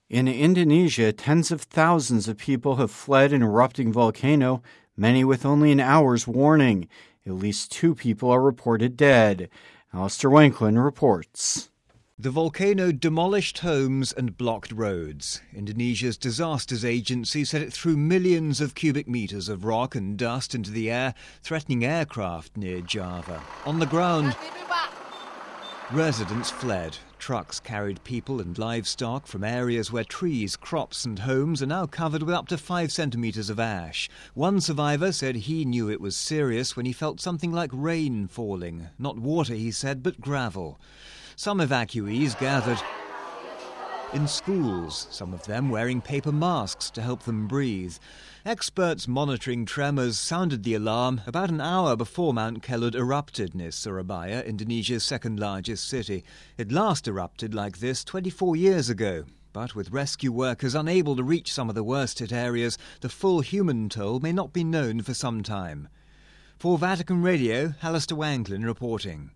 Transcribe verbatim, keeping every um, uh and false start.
In Indonesia, tens of thousands of people have fled an erupting volcano, many with only an hour's warning. At least two people are reported dead. Alistair Wanklin reports. The volcano demolished homes and blocked roads. Indonesia's disasters agency said it threw millions of cubic metres of rock and dust into the air, threatening aircraft near Java. On the ground, residents fled. Trucks carried people and livestock from areas where trees, crops and homes are now covered with up to five centimetres of ash. One survivor said he knew it was serious when he felt something like rain falling. Not water, he said, but gravel. Some evacuees gathered in schools, some of them wearing paper masks to help them breathe. Experts monitoring tremors sounded the alarm about an hour before Mount Kelud erupted near Surabaya, Indonesia's second largest city. It last erupted like this twenty-four years ago. But with rescue workers unable to reach some of the worst hit areas, the full human toll may not be known for some time. For Vatican Radio, Alistair Wanklin reporting.